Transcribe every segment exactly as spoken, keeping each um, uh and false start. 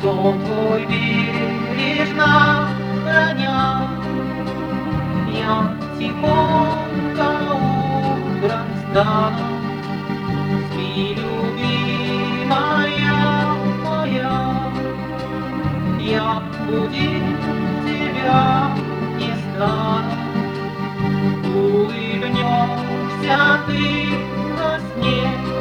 Сон твой бережно храня, я тихонько утром встану. Спи, любимая моя, я будить тебя не стану. Улыбнешься ты во сне,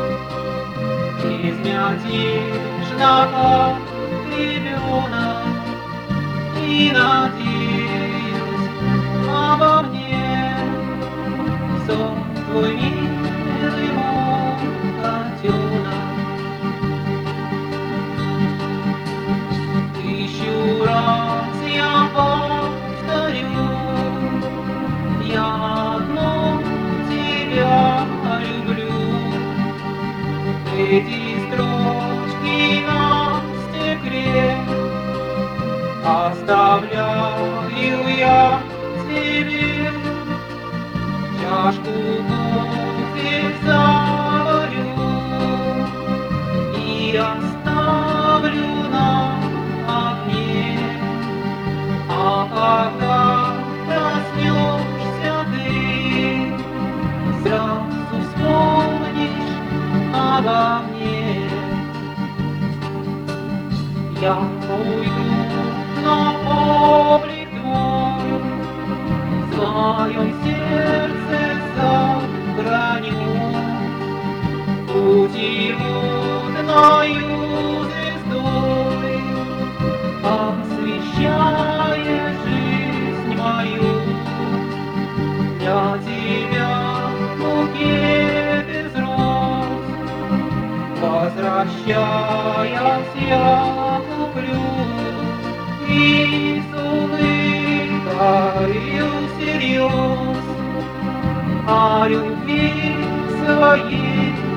безмятежно, как ребенок, и надеюсь обо мне. Сон твой, милый мой котенок. Тысячу раз я повторю, я одну тебя люблю. Эти строчки на стекле оставляю я тебе. Чашку кофе заварю и оставлю на огне. А когда проснешься ты, сразу вспомнишь обо мне. Я уйду на облик твой, в своем сердце сохраню. Путеводною звездой освещая жизнь мою. Для тебя букет из роз, возвращаясь, я куплю и с улыбкою всерьез о любви своей